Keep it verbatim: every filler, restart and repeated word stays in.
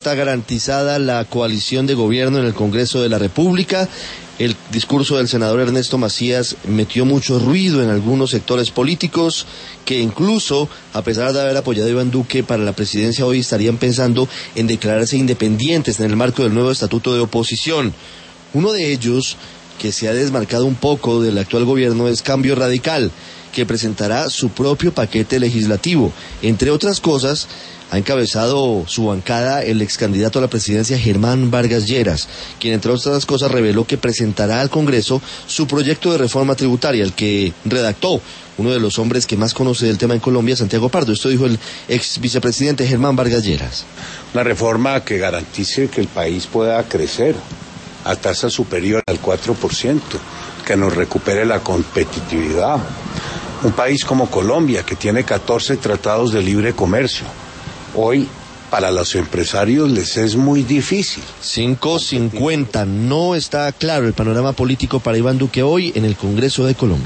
Está garantizada la coalición de gobierno en el Congreso de la República. El discurso del senador Ernesto Macías metió mucho ruido en algunos sectores políticos que incluso, a pesar de haber apoyado a Iván Duque para la presidencia, hoy estarían pensando en declararse independientes en el marco del nuevo estatuto de oposición. Uno de ellos, que se ha desmarcado un poco del actual gobierno, es Cambio Radical, que presentará su propio paquete legislativo. Entre otras cosas, ha encabezado su bancada el ex candidato a la presidencia Germán Vargas Lleras, quien entre otras cosas reveló que presentará al Congreso su proyecto de reforma tributaria, el que redactó uno de los hombres que más conoce del tema en Colombia, Santiago Pardo. Esto dijo el ex vicepresidente Germán Vargas Lleras. Una reforma que garantice que el país pueda crecer a tasa superior al cuatro por ciento, que nos recupere la competitividad. Un país como Colombia, que tiene catorce tratados de libre comercio, hoy para los empresarios les es muy difícil. cinco cincuenta, no está claro el panorama político para Iván Duque hoy en el Congreso de Colombia.